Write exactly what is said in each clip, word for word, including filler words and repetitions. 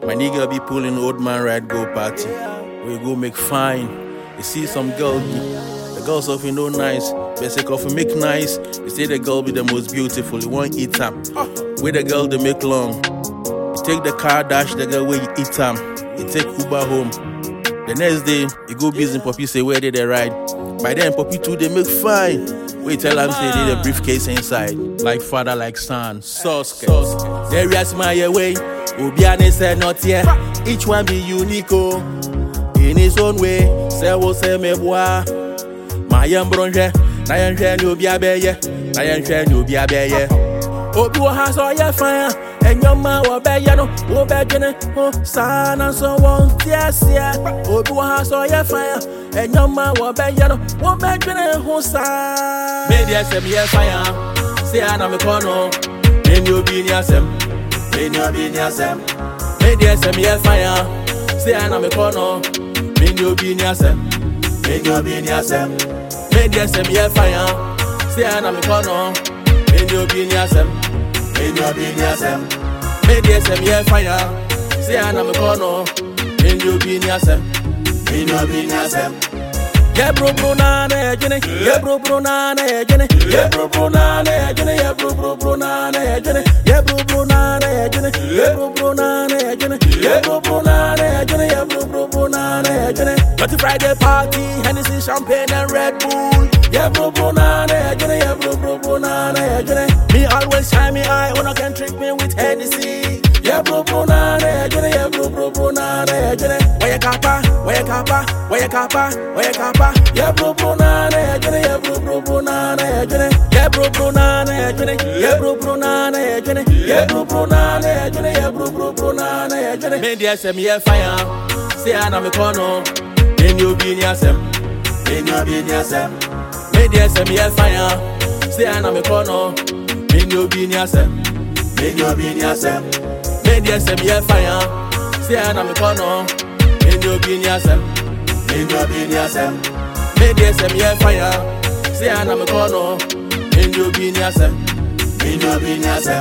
My nigga be pulling old man ride go party. We go make fine. You see some girl, the girls often no nice. Basic of make nice. You say the girl be the most beautiful. You want eat up. With the girl they make long. You take the car dash the girl where you eat them. You take Uber home. The next day you go busy. Poppy say where did they ride? By then Poppy too they make fine. We tell them say they the briefcase inside. Like father like son. Sauce. There is my way. Obiane said not yet. Each one be unique oh. In his own way. Say wo say me boy. My young bronze. Na yen hwe ni obi abeye. Na yen hwe ni obi abeye. Obi wo ha so ye fire. Enyoma wo beye no. Wo bedwene ho sana so won tiasia. Obi wo ha so ye fire. Enyoma wo beye no. Wo bedwene ho sa. Me dey say me ye fire. Say ana me kono. Me ni obi ni asem. Me ni obi ni asem. Me dey say me ye fire. Say ana me kono. Me ni obi ni asem. Me ni obi ni asem. Me dey say me ye fire. Say ana me kono. Me ni obi ni asem. Me ni obi ni asem. Me dey say me ye fire. Say ana me kono. Me ni obi ni asem. Me ni obi ni asem. Yeah bro bro na na ejene. Yeah bro bro na na ejene. Yeah bro bro na na ejene. Yeah bro bro bro na na ejene. Yeah bro bro na na ejene. Yeah bro bro na na ejene. Yeah bro bro na na ejene. Yeah bro bro bro na na ejene. Got the Friday party, Hennessy, champagne and Red Bull. Yeah bro bro na na ejene. Yeah bro bro bro na na ejene. Me always shine me eye when I can trick me with Hennessy. Yeah bro bro na na ejene. Yeah bro bro bro na na ejene. Where you kappa? Where you kappa? Where you kappa? Where you kappa? Yeah bro bro na na ejene. Yeah bro bro bro na na ejene. Yeah bro bro na na ejene. Yeah bro bro na na ejene. Yeah bro bro na na ejene. Yeah bro bro bro na na ejene. Me dey say me ye fire. Say ana me kono. Me ni obi ni asem. Me ni obi ni asem. Me dey say me ye fire. Say ana me kono. Me ni obi ni asem. Me ni obi ni asem. Me dey say me ye fire. Say ana me kono. Me ni obi ni asem. Me ni obi ni asem. Me dey say me ye fire. Say ana me kono. Me ni obi ni asem. Me ni obi ni asem.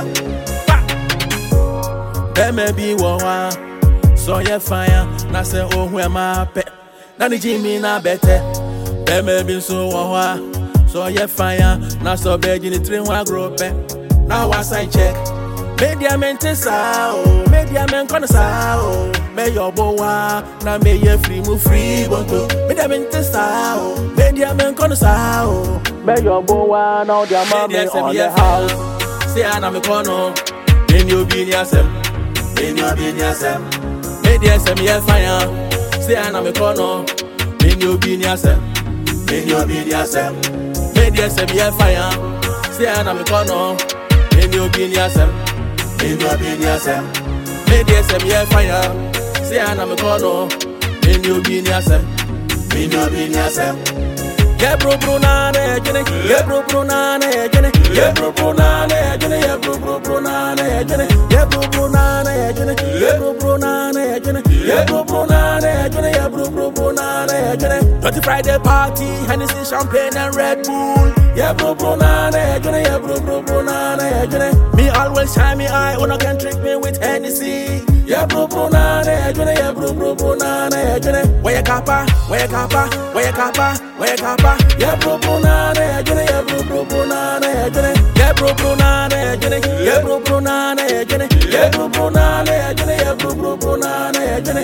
There may be one. So ye fire, na say oh who am I pet? Na ni Jimmy na better. There may be so one. So ye fire, na so beg in the train wa grow pe. Now I sign check. Media men te sao, media men kono sao. Me your boa, na me ye free mu free bonto. Media men te sao, media men kono sao. Me your boa, now their mommy on the house. Say ana me kono, me ni obi ni asem, me ni obi ni asem. Me dey say me ye fire. Say ana me kono. Me ni obi ni asem. Me ni obi ni asem. Me dey say me ye fire. Say ana me kono. Me ni obi ni asem. Me ni obi ni asem. Me dey say me ye fire. Say ana me kono. Me ni obi ni asem. Me ni obi ni asem. Yeah bro bro na na ejene. Yeah bro bro na na ejene. Yeah bro bro na na ejene. Yeah bro bro bro na na ejene. Yeah bro bro na na ejene. Yeah bro bro na na ejene. Yeah bro bro na na ejene. Yeah bro bro bro na na ejene. Got the Friday party, Hennessy, champagne and Red Bull. Yeah bro bro na na ejene. Yeah bro bro bro na na ejene. Me always shine me eye when I can trick me with Hennessy. Yeah bro bro na na ejene. Yeah bro bro bro na na ejene. Where you kappa? Where you kappa? Where you kappa? Where you kappa? Yeah bro bro na na ejene. Yeah bro bro bro na na ejene. Yeah bro bro na na ejene. Yeah bro bro na na ejene. Yeah bro bro na na ejene. Yeah bro bro bro na na ejene.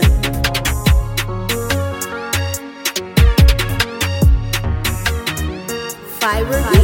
Fiber